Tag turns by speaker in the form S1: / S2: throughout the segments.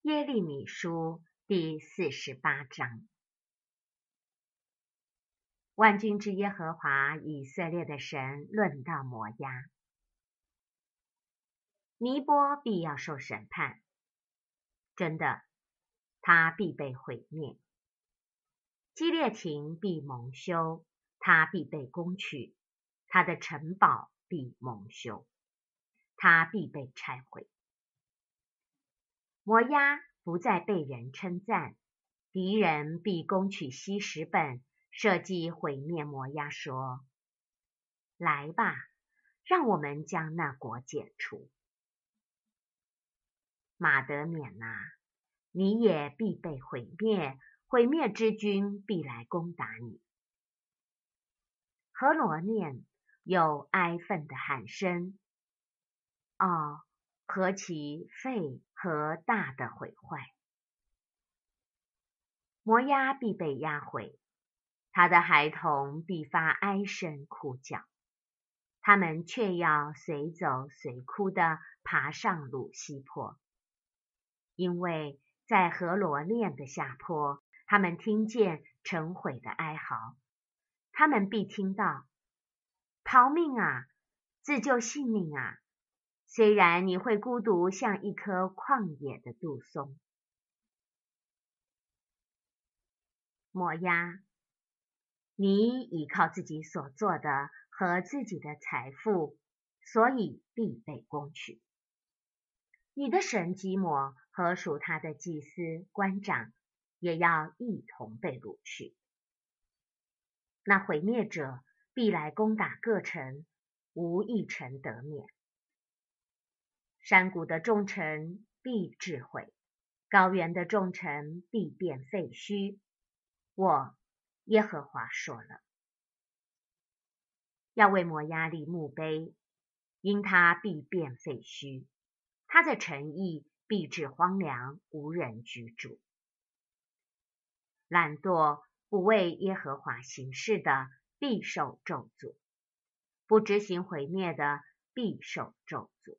S1: 耶利米书第48章。万军之耶和华以色列的神论到摩押，尼波必要受审判，真的，他必被毁灭；基列亭必蒙羞，他必被攻取，他的城堡必蒙羞，他必被拆毁。摩押不再被人称赞，敌人必攻取希实本，设计毁灭摩押，说：来吧，让我们将那国剪除。马得缅啊，你也必被毁灭，毁灭之君必来攻打你。何罗念有哀愤的喊声，哦，何其废和大的毁坏！摩押必被压毁，他的孩童必发哀声哭叫，他们却要随走随哭地爬上鲁西坡，因为在何罗念的下坡，他们听见城毁的哀嚎，他们必听到：逃命啊，自救性命啊！虽然你会孤独像一棵旷野的杜松。摩押，你倚靠自己所做的和自己的财富，所以必被攻取。你的神基抹和属他的祭司、官长也要一同被掳去。那毁灭者必来攻打各城，无一城得免。山谷的众城必致毁，高原的众城必变废墟。我耶和华说了，要为摩押立墓碑，因他必变废墟，他的城邑必致荒凉，无人居住。懒惰不为耶和华行事的，必受咒诅；不执行毁灭的，必受咒诅。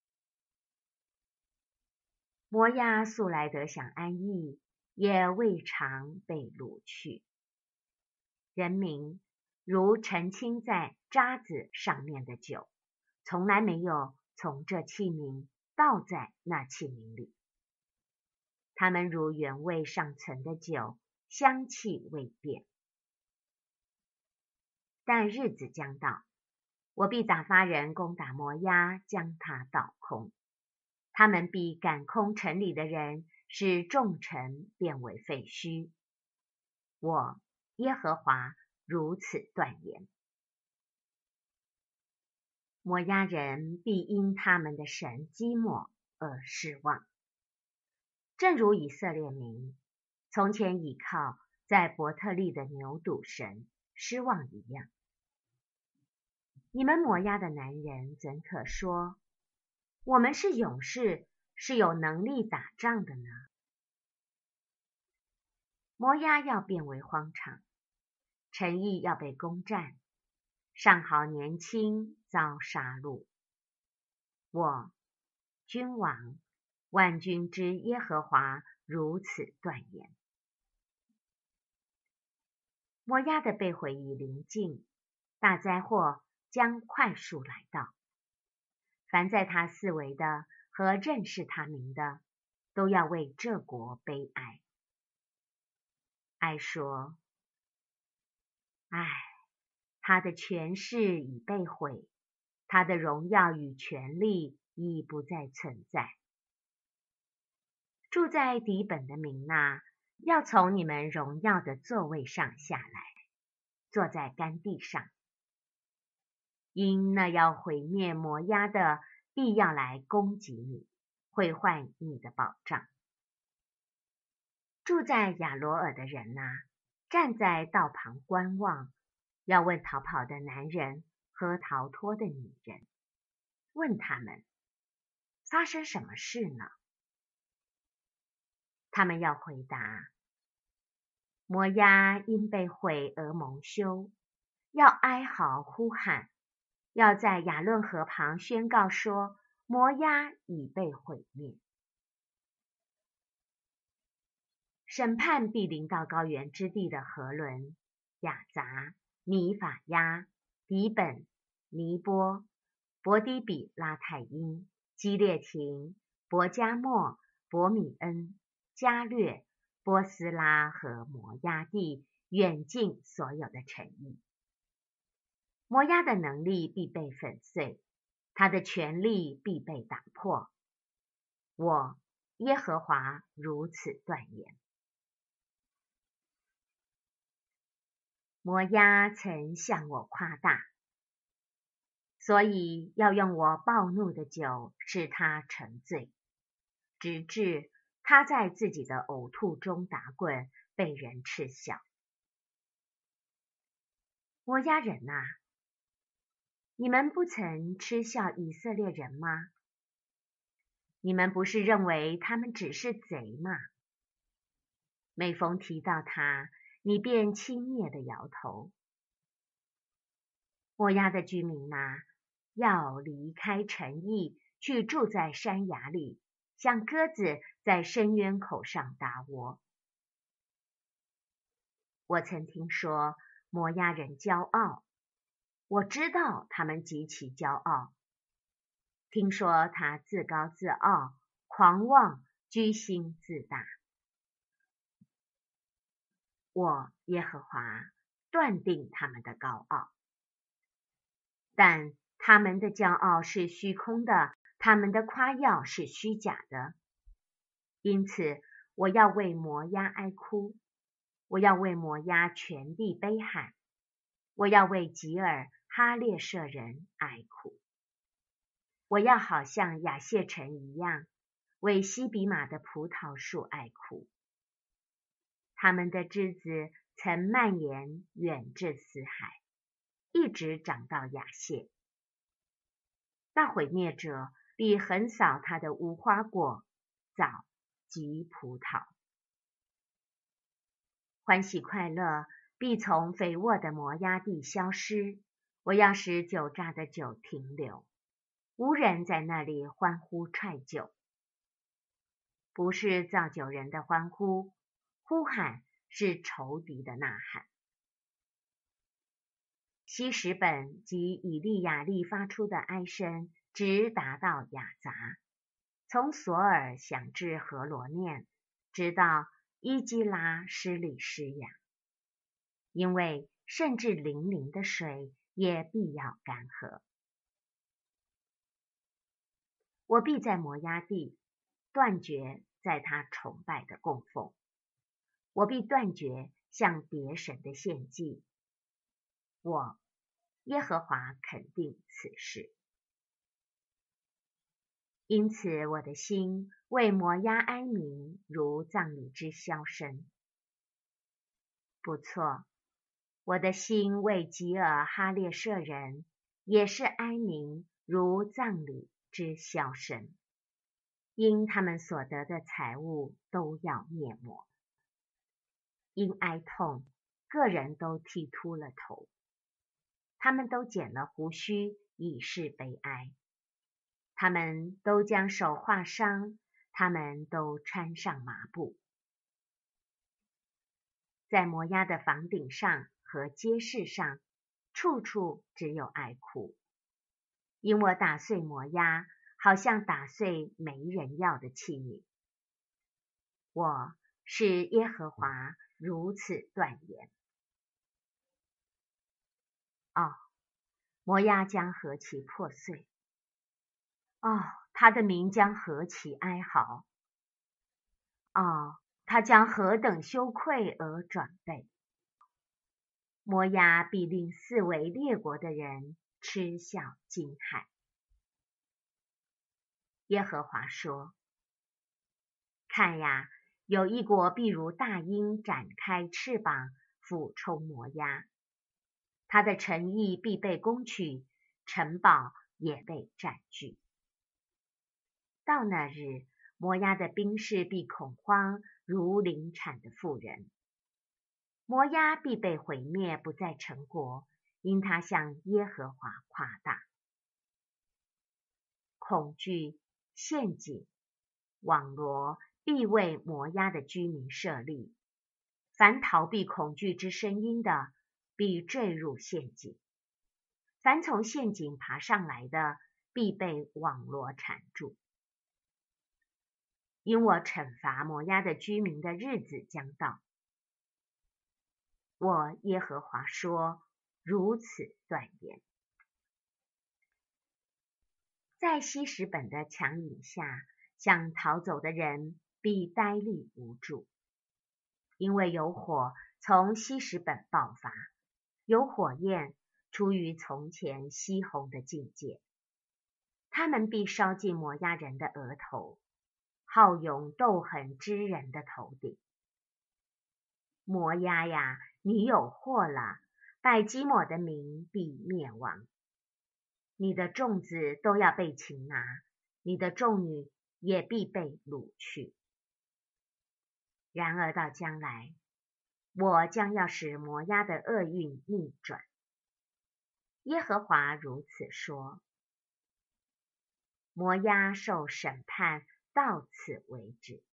S1: 摩押素来得享安逸，也未尝被掳去。人民如澄清在渣子上面的酒，从来没有从这器皿倒在那器皿里。他们如原味尚存的酒，香气未变。但日子将到，我必打发人攻打摩押，将它倒空。他们必赶空城里的人，使众城变为废墟。我耶和华如此断言。摩押人必因他们的神基抹而失望，正如以色列民从前倚靠在伯特利的牛犊神失望一样。你们摩押的男人怎可说，我们是勇士，是有能力打仗的呢？摩押要变为荒场，城邑要被攻占，上好年轻遭杀戮。我君王万军之耶和华如此断言。摩押的被毁已临近，大灾祸将快速来到。凡在他四围的和认识他名的，都要为这国悲哀。哀说：唉，他的权势已被毁，他的荣耀与权力已不再存在。住在底本的民哪，要从你们荣耀的座位上下来，坐在干地上。因那要毁灭摩押的，必要来攻击你，毁坏你的保障。住在亚罗尔的人哪，站在道旁观望，要问逃跑的男人和逃脱的女人，问他们发生什么事呢？他们要回答：摩押因被毁而蒙羞，要哀嚎呼喊，要在亚伦河旁宣告说：摩押已被毁灭。 审判必临到高原之地的何伦、雅杂、米法亚、底本、尼波、伯低比拉太因、基列廷、伯加莫、伯米恩、加略、波斯拉和摩押地远近所有的城邑。摩押的能力必被粉碎，他的权力必被打破。我耶和华如此断言。摩押曾向我夸大，所以要用我暴怒的酒使他沉醉，直至他在自己的呕吐中打滚，被人嗤笑。摩押人啊，你们不曾嗤笑以色列人吗？你们不是认为他们只是贼吗？每逢提到他，你便轻蔑地摇头。摩押的居民啊，要离开城邑，去住在山崖里，像鸽子在深渊口上搭窝。我曾听说摩押人骄傲，我知道他们极其骄傲。听说他自高自傲，狂妄，居心自大。我耶和华断定他们的高傲，但他们的骄傲是虚空的，他们的夸耀是虚假的。因此，我要为摩押哀哭，我要为摩押全地悲喊，我要为吉尔哈列舍人哀哭。我要好像亚谢城一样，为西比玛的葡萄树哀哭。他们的枝子曾蔓延远至死海，一直长到亚谢。那毁灭者必横扫他的无花果、枣及葡萄。欢喜快乐必从肥沃的摩押地消失，我要使酒榨的酒停留，无人在那里欢呼踹酒。不是造酒人的欢呼，呼喊是仇敌的呐喊。希实本及以利亚利发出的哀声直达到雅杂，从索尔响至何罗念，直到伊基拉施里施雅，因为甚至淋漓的水也必要干涸。我必在摩押地断绝在他崇拜的供奉，我必断绝向别神的献祭。我耶和华肯定此事。因此我的心为摩押哀鸣，如葬礼之箫声。不错，我的心为吉尔哈列舍人也是哀鸣，如葬礼之箫声，因他们所得的财物都要灭没。因哀痛，个人都剃秃了头，他们都剪了胡须，以示悲哀。他们都将手画伤，他们都穿上麻布。在摩押的房顶上和街市上，处处只有哀哭，因我打碎摩押，好像打碎没人要的器皿。我是耶和华如此断言。哦，摩押将何其破碎！哦，他的名将何其哀嚎！哦，他将何等羞愧而转背！摩押必令四围列国的人嗤笑惊骇。耶和华说：看呀，有一国必如大鹰展开翅膀，俯冲摩押，他的城邑必被攻取，城堡也被占据。到那日，摩押的兵士必恐慌，如临产的妇人。摩押必被毁灭，不再成国，因他向耶和华夸大。恐惧、陷阱、网罗必为摩押的居民设立。凡逃避恐惧之声音的，必坠入陷阱；凡从陷阱爬上来的，必被网罗缠住。因我惩罚摩押的居民的日子将到。我耶和华说，如此断言。在希实本的强引下，想逃走的人必呆立无助，因为有火从希实本爆发，有火焰出于从前西宏的境界。他们必烧尽摩押人的额头，好勇斗狠之人的头顶。摩押呀，你有祸了，拜基抹的民必灭亡。你的众子都要被擒拿，你的众女也必被掳去。然而到将来，我将要使摩押的厄运逆转。耶和华如此说。摩押受审判到此为止。